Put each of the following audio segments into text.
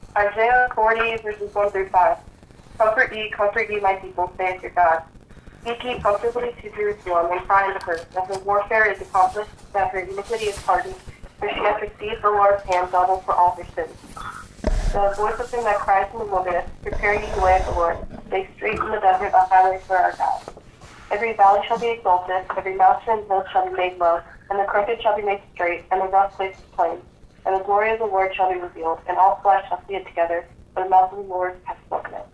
Isaiah 40, verses 1 through 5. Comfort ye, my people, saith your God. Speak ye comfortably to Jerusalem, and cry unto her, that her warfare is accomplished, that her iniquity is pardoned, for she hath received the Lord's hand double for all her sins. The voice of him that cries in the wilderness, prepare ye the way of the Lord, make straight in the desert a highway for our God. Every valley shall be exalted, every mountain and hill shall be made low, and the crooked shall be made straight, and the rough places plain. And the glory of the Lord shall be revealed, and all flesh shall see it together, for the mouth of the Lord hath spoken it.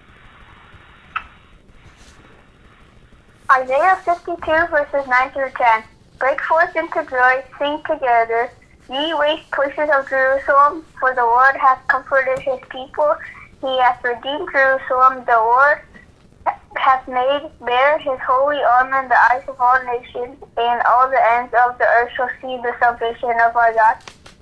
Isaiah 52, verses 9 through 10. Break forth into joy, sing together, ye waste places of Jerusalem, for the Lord hath comforted his people. He hath redeemed Jerusalem. The Lord hath made bare his holy arm in the eyes of all nations, and all the ends of the earth shall see the salvation of our God.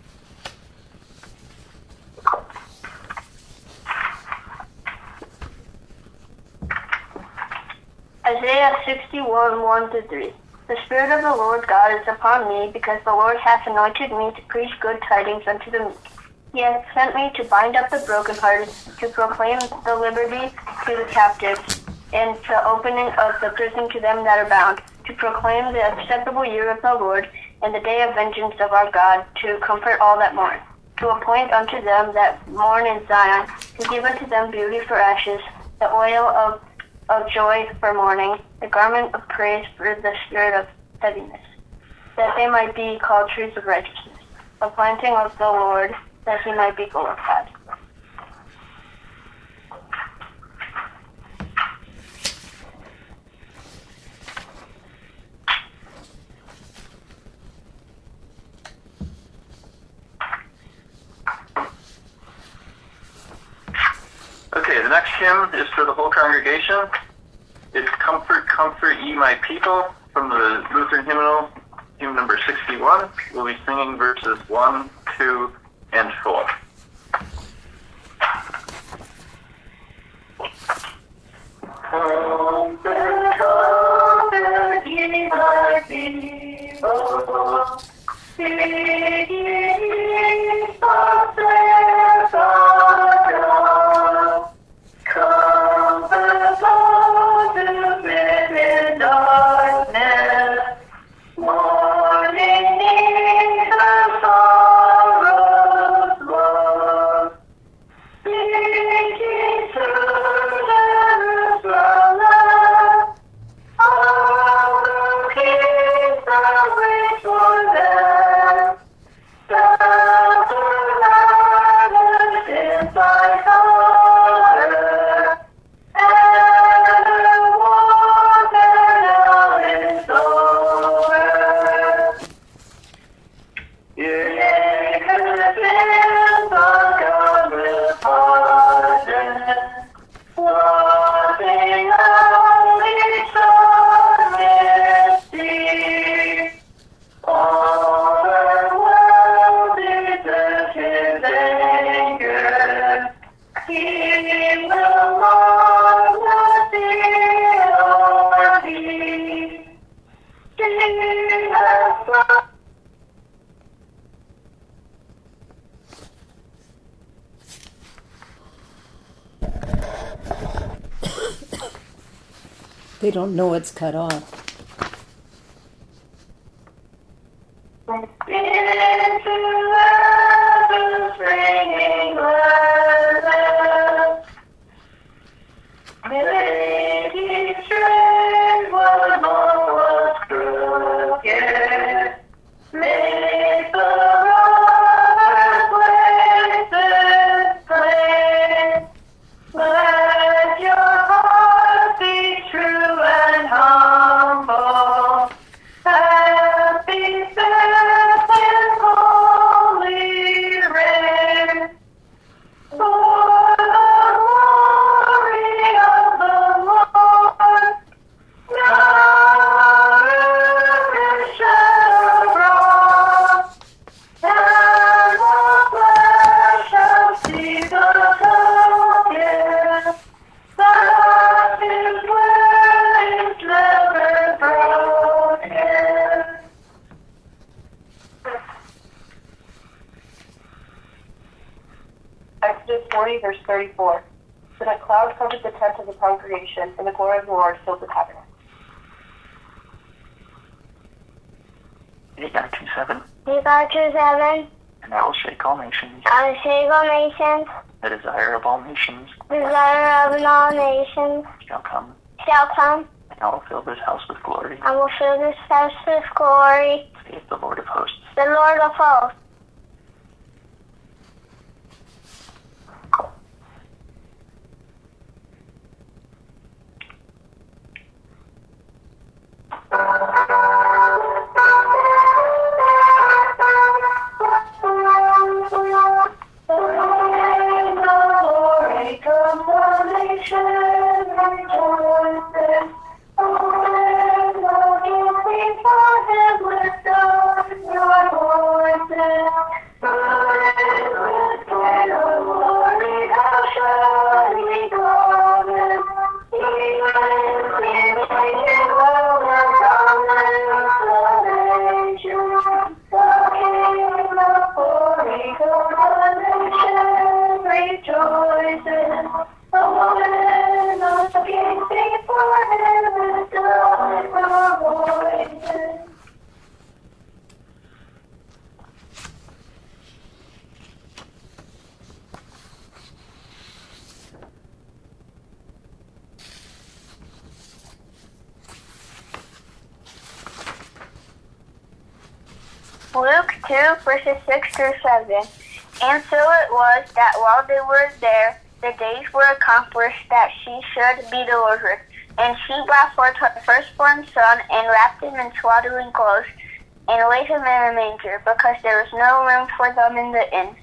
Isaiah 61, 1-3. The Spirit of the Lord God is upon me, because the Lord hath anointed me to preach good tidings unto the meek. He hath sent me to bind up the brokenhearted, to proclaim the liberty to the captives, and the opening of the prison to them that are bound, to proclaim the acceptable year of the Lord, and the day of vengeance of our God, to comfort all that mourn, to appoint unto them that mourn in Zion, to give unto them beauty for ashes, the oil of joy for mourning, the garment of praise for the spirit of heaviness, that they might be called trees of righteousness, a planting of the Lord, that he might be glorified. Okay, the next hymn is for the whole congregation. It's Comfort, Comfort Ye My People from the Lutheran hymnal, hymn number 61. We'll be singing verses 1, 2, and 4. Comfort, comfort ye my people, speak ye success of God. Comfort all who live in darkness, mourning neath the sorrow's load. Speaking truth and Jerusalem, all the peace that waits for them. Gather round in thy color, and the war now is over. Yea, within the God will pardon, blotting out each honesty. All the world deserves his anger. He will mark the fealty. Jesus. They don't know it's cut off. Into heaven's ringing gladness, making straight what was crooked, make the rough places plain. Let your heart be true and humble, and be set in holy rain. 40, verse 34. So that cloud covered the tent of the congregation, and the glory of the Lord filled the tabernacle. 8:927. 8:927. And I will shake all nations. I will shake all nations. The desire of all nations Desire of all nations shall come. shall come. And I will fill this house with glory, I will fill this house with glory. saith the Lord of hosts. The Lord of hosts. Luke 2, verses 6 through 7. And so it was that while they were there, the days were accomplished that she should be delivered. And she brought forth her firstborn son, and wrapped him in swaddling clothes, and laid him in a manger, because there was no room for them in the inn.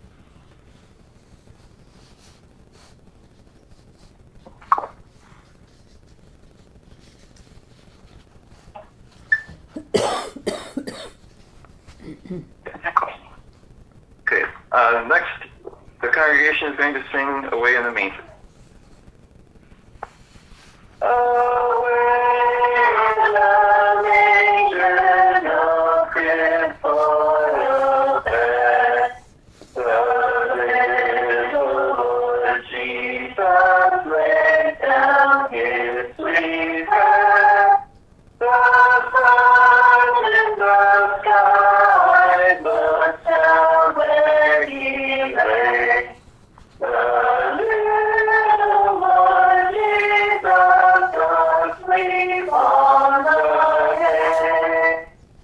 Okay, next, the congregation is going to sing Away in the Manger. Away in the manger, no crib for the bed, the little Lord Jesus laid down his sweet head. The sun in the sky looked down where he lay. The little Lord Jesus does sleep on the hay.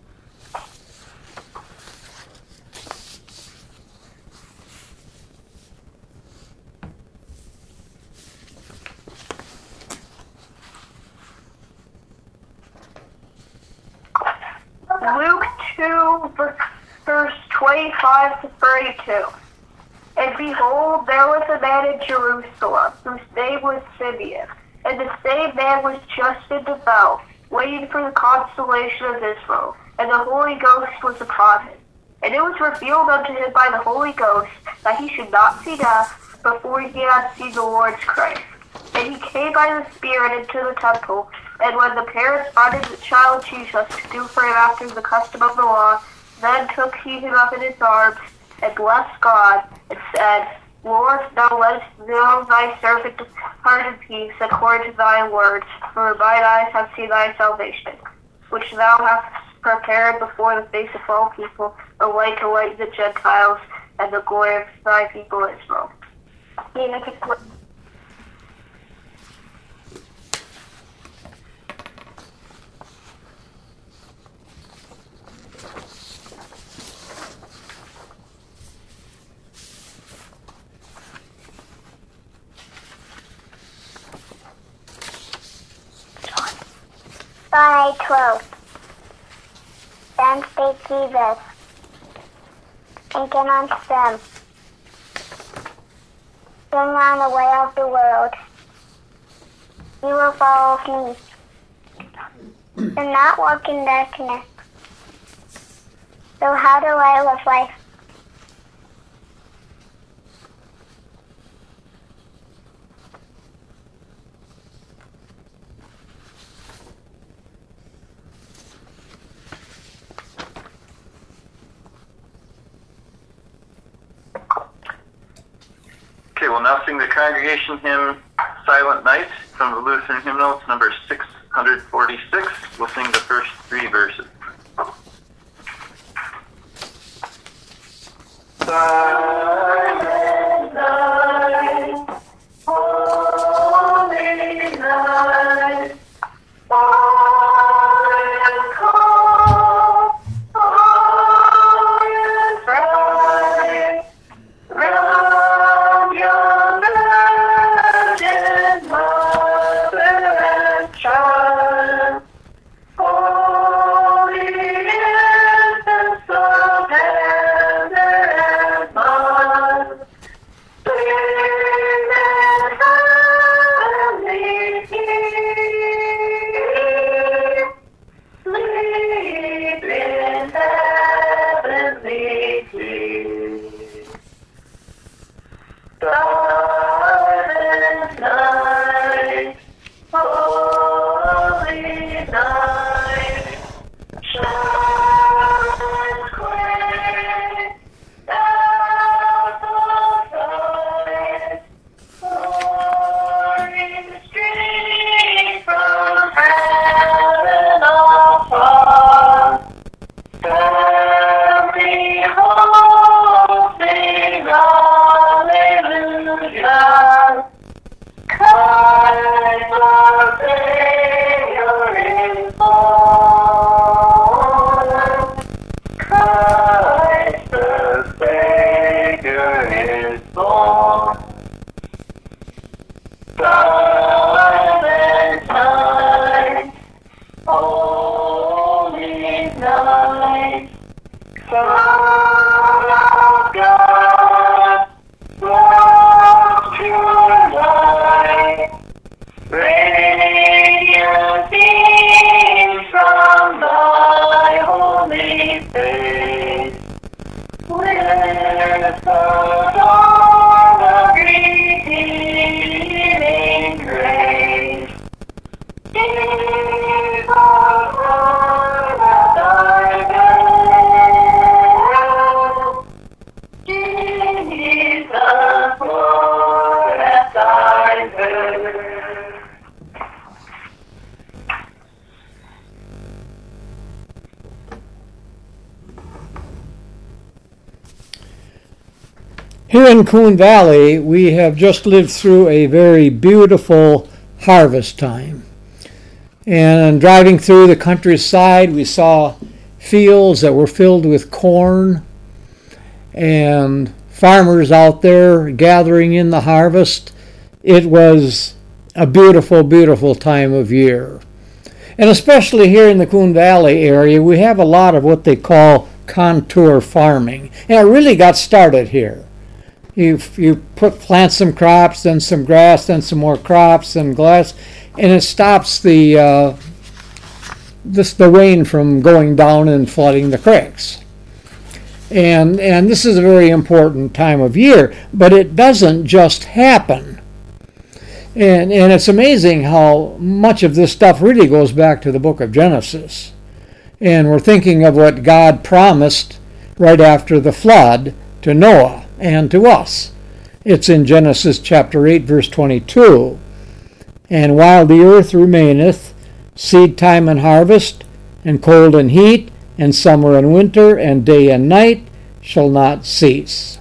Luke 2, verse 25 to 32. And behold, there was a man in Jerusalem, whose name was Simeon. And the same man was just and devout, waiting for the consolation of Israel. And the Holy Ghost was upon him. And it was revealed unto him by the Holy Ghost that he should not see death before he had seen the Lord's Christ. And he came by the Spirit into the temple. And when the parents brought in the child Jesus to do for him after the custom of the law, then took he him up in his arms, and blessed God, and said, Lord, thou lettest know thy servant depart in peace according to thy words, for mine eyes have seen thy salvation, which thou hast prepared before the face of all people, a light to lighten the Gentiles, and the glory of thy people Israel. John 8:12. Then spake Jesus, and came unto them, going on the way of the world. You will follow me, and not walk in darkness, so how the light of life. will now sing the congregation hymn, Silent Night, from the Lutheran hymnal, it's number 646. We'll sing the first 3 verses. Silent night, holy night, far and calm, far and bright, round young virgin mother and child, holy infants of tender and mild, sing and heavenly peace, sleep in heavenly peace. Silent night, holy night, shine queen, dazzle bright, pouring stream from heaven afar. Family home, sing hallelujah. Christ our Savior is born. Christ the Savior is born. Silent night, holy night, Son of God, brought to light, radiant beams from thy holy face, with the dawn of redeeming grace. Jesus, Lord, at thy bed. Jesus, Lord, at thy bed. Here in Coon Valley, we have just lived through a very beautiful harvest time. And driving through the countryside, we saw fields that were filled with corn and farmers out there gathering in the harvest. It was a beautiful, beautiful time of year. And especially here in the Coon Valley area, we have a lot of what they call contour farming. And it really got started here. You plant some crops, then some grass, then some more crops and grass, and it stops the rain from going down and flooding the creeks. And this is a very important time of year, but it doesn't just happen. And it's amazing how much of this stuff really goes back to the book of Genesis. And we're thinking of what God promised right after the flood to Noah and to us. It's in Genesis chapter 8, verse 22. And while the earth remaineth, seed time and harvest, and cold and heat, and summer and winter, and day and night shall not cease.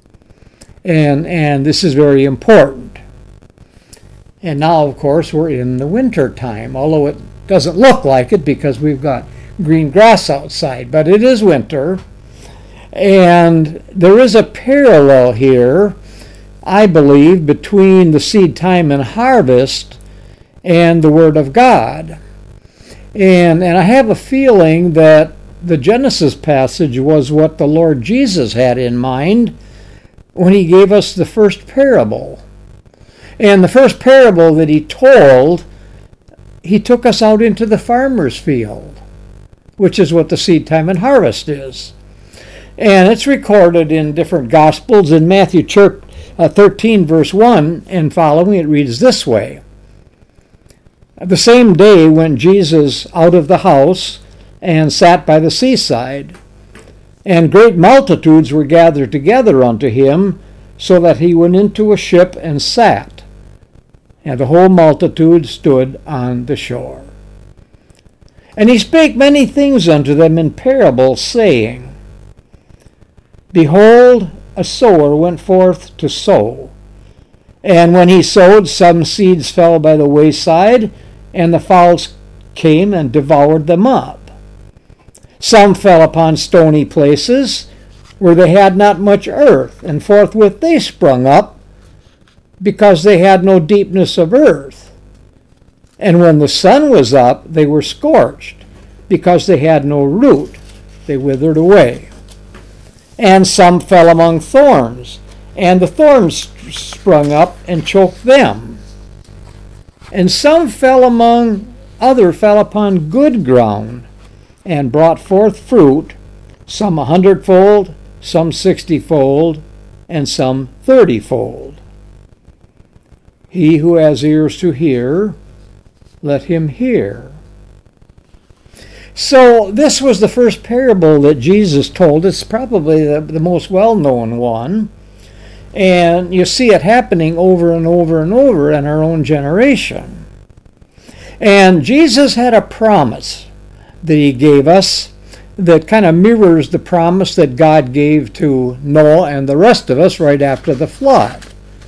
And this is very important. And now, of course, we're in the winter time, although it doesn't look like it because we've got green grass outside, but it is winter. And there is a parallel here, I believe, between the seed time and harvest and the Word of God. And I have a feeling that the Genesis passage was what the Lord Jesus had in mind when he gave us the first parable. And the first parable that he told, he took us out into the farmer's field, which is what the seed time and harvest is. And it's recorded in different Gospels. In Matthew 13, verse 1 and following, it reads this way. The same day went Jesus out of the house and sat by the seaside. And great multitudes were gathered together unto him, so that he went into a ship and sat, and the whole multitude stood on the shore. And he spake many things unto them in parables, saying, Behold, a sower went forth to sow. And when he sowed, some seeds fell by the wayside, and the fowls came and devoured them up. Some fell upon stony places, where they had not much earth, and forthwith they sprung up, because they had no deepness of earth. And when the sun was up, they were scorched, because they had no root. They withered away. And some fell among thorns, and the thorns sprung up and choked them. And some fell upon good ground, and brought forth fruit, some 100-fold, some 60-fold, and some 30-fold. He who has ears to hear, let him hear. So this was the first parable that Jesus told. It's probably the most well-known one. And you see it happening over and over and over in our own generation. And Jesus had a promise that he gave us that kind of mirrors the promise that God gave to Noah and the rest of us right after the flood.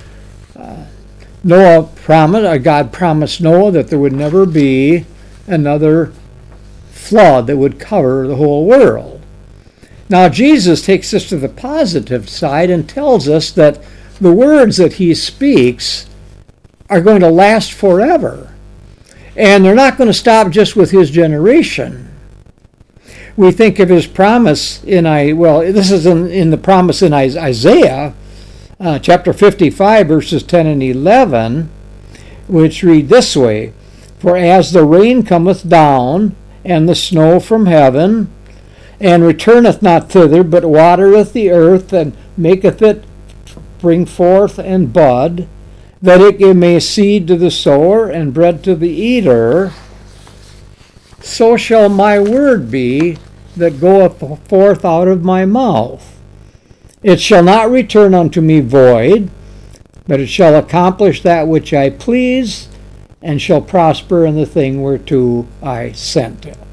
God promised Noah that there would never be another flood that would cover the whole world. Now Jesus takes us to the positive side and tells us that the words that he speaks are going to last forever. And they're not going to stop just with his generation. We think of his promise this is in the promise in Isaiah, chapter 55, verses 10 and 11, which read this way, For as the rain cometh down, and the snow from heaven, and returneth not thither, but watereth the earth, and maketh it bring forth and bud, that it give may seed to the sower, and bread to the eater, so shall my word be that goeth forth out of my mouth. It shall not return unto me void, but it shall accomplish that which I please, and shall prosper in the thing whereto I sent it.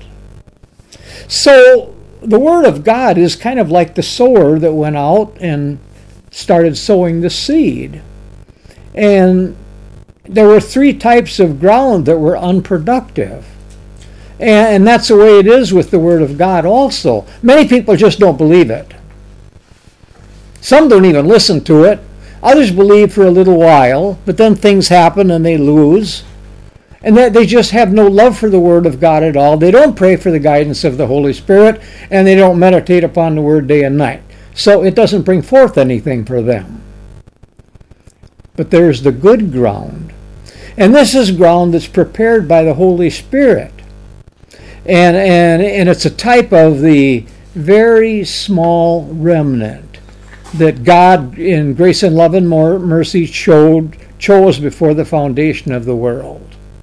So the Word of God is kind of like the sower that went out and started sowing the seed. And there were three types of ground that were unproductive. And that's the way it is with the Word of God also. Many people just don't believe it. Some don't even listen to it. Others believe for a little while, but then things happen and they lose. And that they just have no love for the Word of God at all. They don't pray for the guidance of the Holy Spirit, and they don't meditate upon the Word day and night. So it doesn't bring forth anything for them. But there's the good ground. And this is ground that's prepared by the Holy Spirit. And it's a type of the very small remnant that God, in grace and love and mercy, chose before the foundation of the world.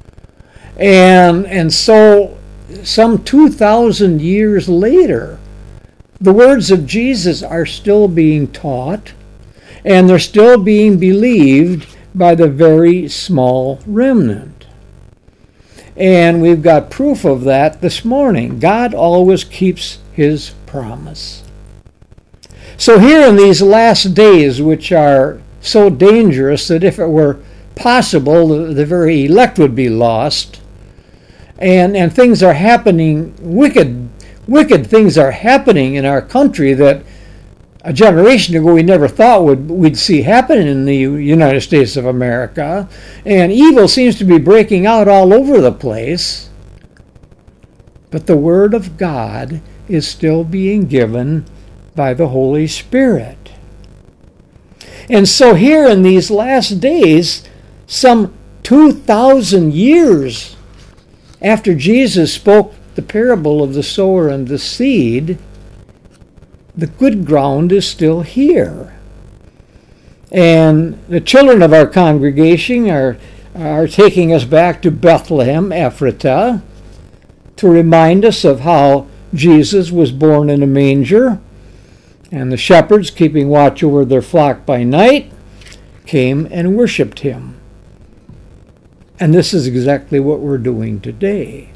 And so, some 2,000 years later, the words of Jesus are still being taught, and they're still being believed by the very small remnant. And we've got proof of that this morning. God always keeps his promise. So here in these last days, which are so dangerous that if it were possible, the very elect would be lost, and things are happening, wicked things are happening in our country that a generation ago we never thought we'd see happen in the United States of America. And evil seems to be breaking out all over the place. But the Word of God is still being given by the Holy Spirit. And so here in these last days, some 2,000 years after Jesus spoke the parable of the sower and the seed, the good ground is still here. And the children of our congregation are taking us back to Bethlehem, Ephratah, to remind us of how Jesus was born in a manger, And the shepherds, keeping watch over their flock by night, came and worshipped him. And this is exactly what we're doing today.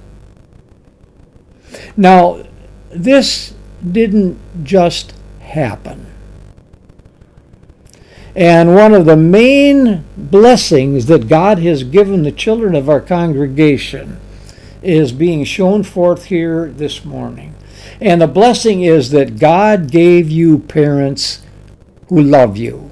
Now, this didn't just happen. And one of the main blessings that God has given the children of our congregation is being shown forth here this morning. And the blessing is that God gave you parents who love you.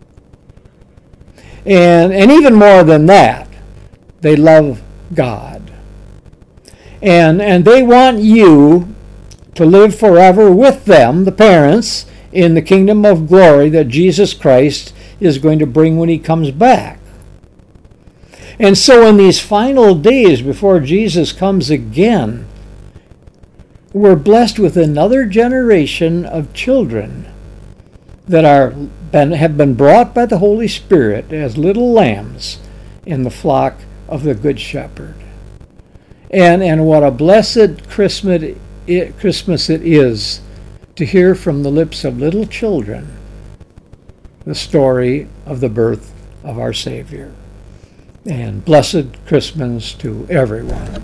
And even more than that, they love God. And they want you to live forever with them, the parents, in the kingdom of glory that Jesus Christ is going to bring when he comes back. And so in these final days before Jesus comes again, we're blessed with another generation of children that have been brought by the Holy Spirit as little lambs in the flock of the Good Shepherd. And what a blessed Christmas it is to hear from the lips of little children the story of the birth of our Savior. And blessed Christmas to everyone.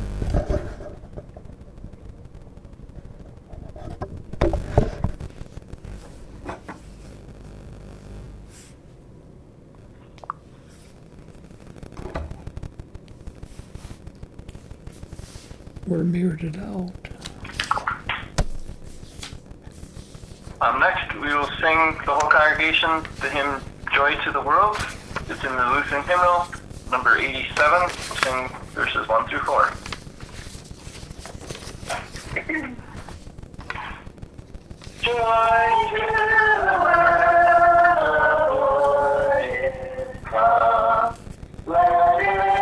We're muted out. Next, we will sing the whole congregation the hymn Joy to the World. It's in the Lutheran hymnal, number 87. We'll sing verses 1 through 4. Joy to the world, come, let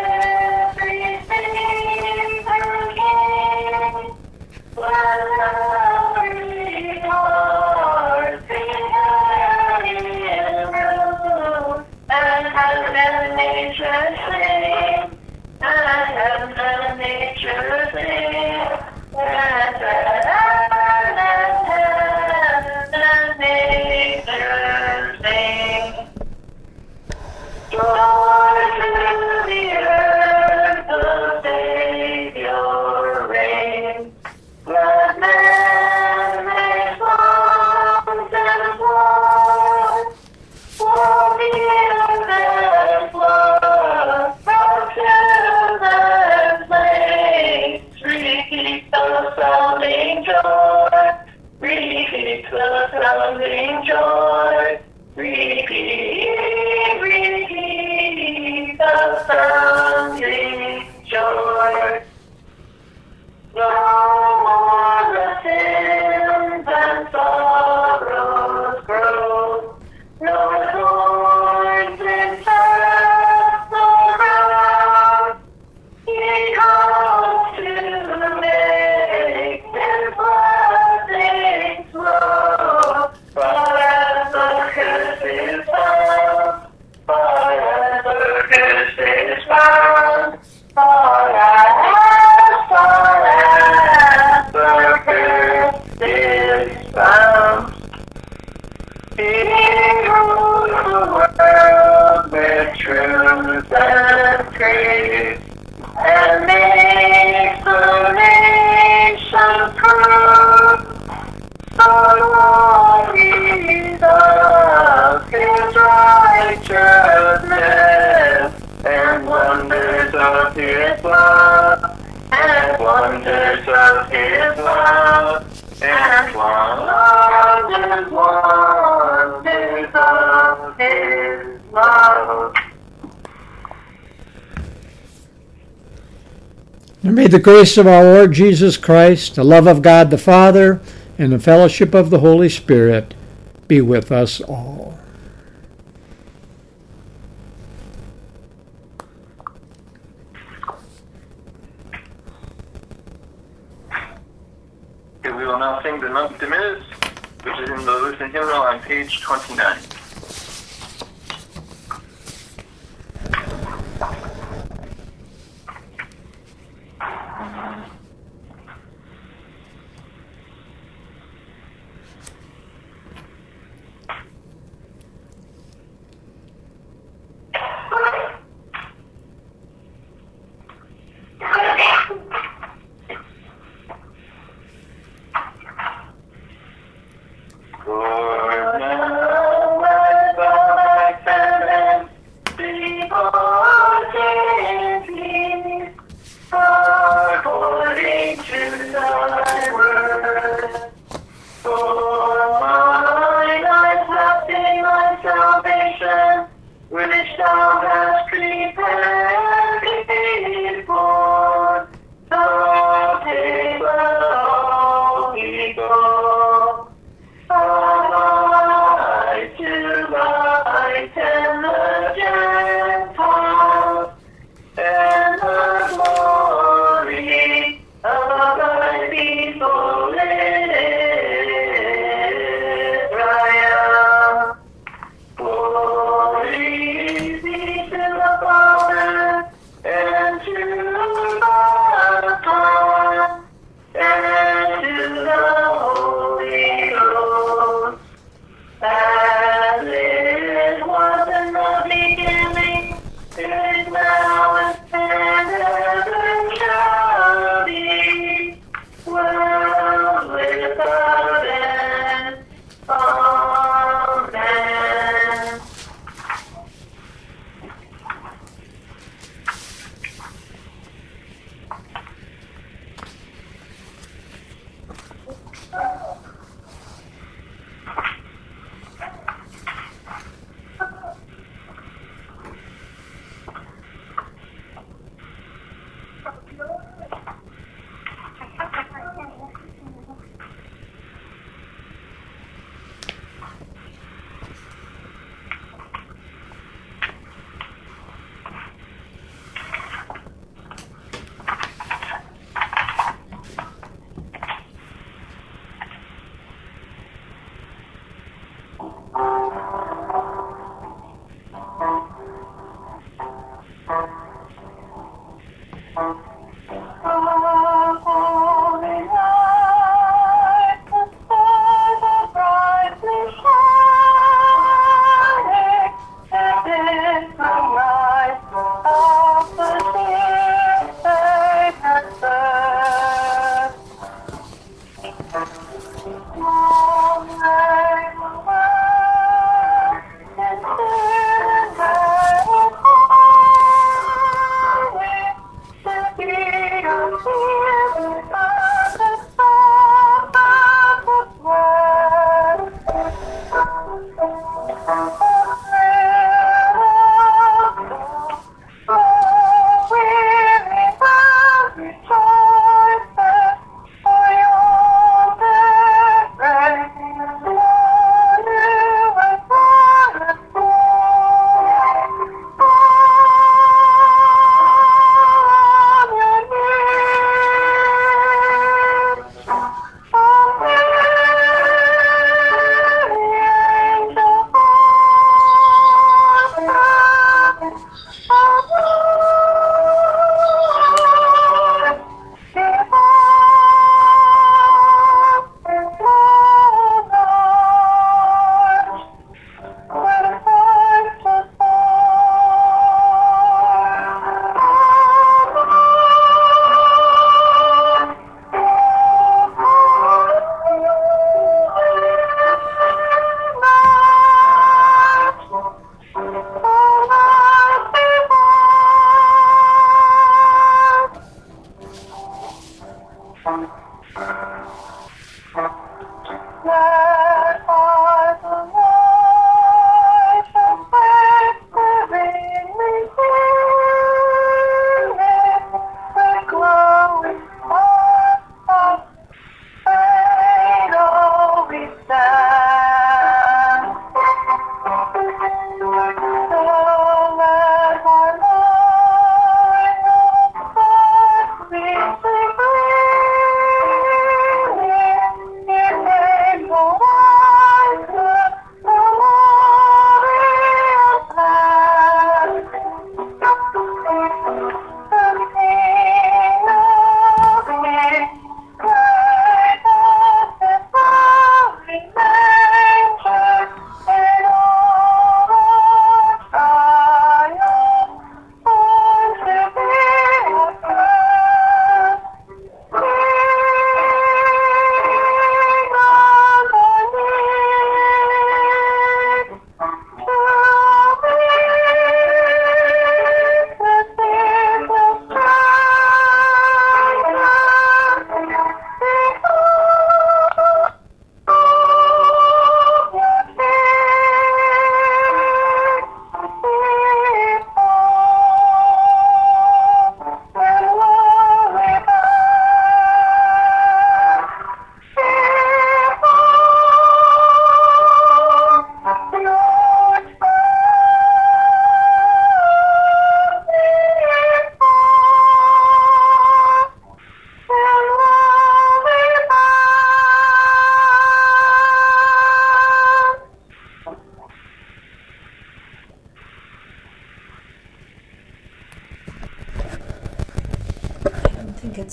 everything proclaim, let every heart be happy and true, and heaven nature sing, and heaven nature sing, and nature sing. Joy to the earth, the Savior reigns. Let men make songs and applause for the infant flood from children's plains. Repeat the sounding joy. Repeat the sounding joy. Repeat, repeat the sounding joy. No more the sins and sorrows grow. No thorns infest the ground. He comes to make his blessings flow. Far as the curse is found, far as the curse is found, far as the curse is found. He rules the world with truth and grace, and makes the nations prove the glories of his righteousness, and wonders of his love, and wonders of his love, and wonders of his love. And may the grace of our Lord Jesus Christ, the love of God the Father, and the fellowship of the Holy Spirit be with us all. Okay, we will now sing the Nunc Dimittis, which is in the Lutheran hymnal on page 29. which thou hast prepared before the table of people. A light to lighten the Gentiles, and the glory of thy people Israel. Glory be to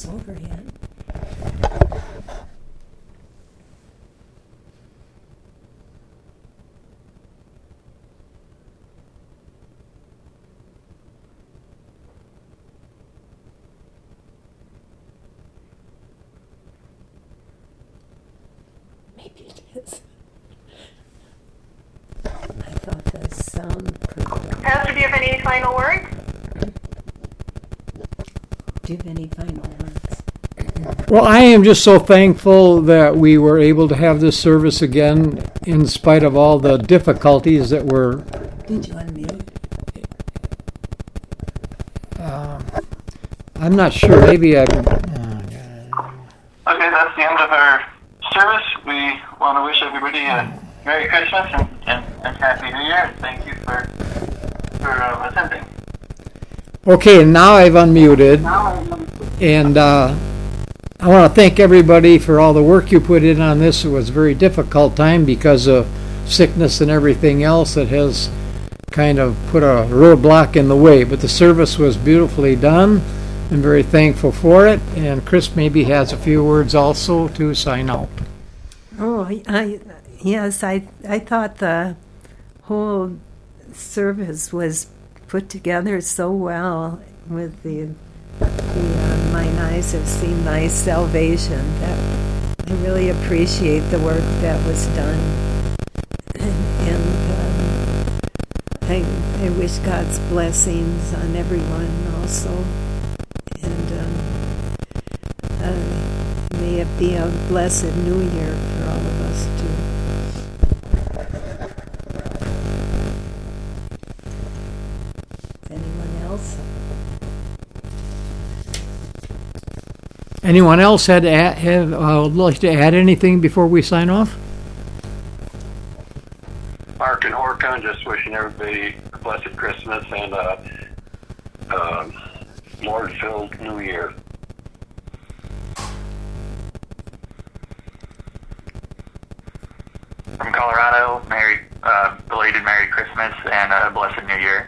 was over yet. Maybe it is. I thought the sound could. Pastor, do you have any final words? Do you have any final words? Well, I am just so thankful that we were able to have this service again in spite of all the difficulties that were. Did you unmute? I'm not sure. Maybe I. Okay, that's the end of our service. We want to wish everybody a Merry Christmas and Happy New Year. Thank you for attending. Okay, now I've unmuted, and I want to thank everybody for all the work you put in on this. It was a very difficult time because of sickness and everything else that has kind of put a roadblock in the way. But the service was beautifully done. I'm very thankful for it. And Chris maybe has a few words also to sign out. Oh, yes, I thought the whole service was put together so well with the mine eyes have seen thy salvation. That I really appreciate the work that was done, and I wish God's blessings on everyone also, and may it be a blessed New Year for all of us too. Anyone else? Anyone else would like to add anything before we sign off? Mark and Horka, just wishing everybody a blessed Christmas and a Lord-filled New Year. From Colorado, belated Merry Christmas and a blessed New Year.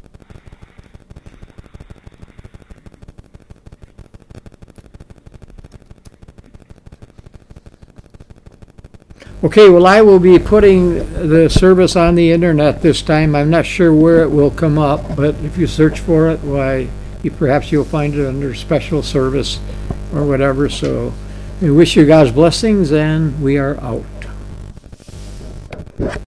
Okay, well, I will be putting the service on the internet this time. I'm not sure where it will come up, but if you search for it, why, perhaps you'll find it under special service or whatever. So we wish you God's blessings, and we are out.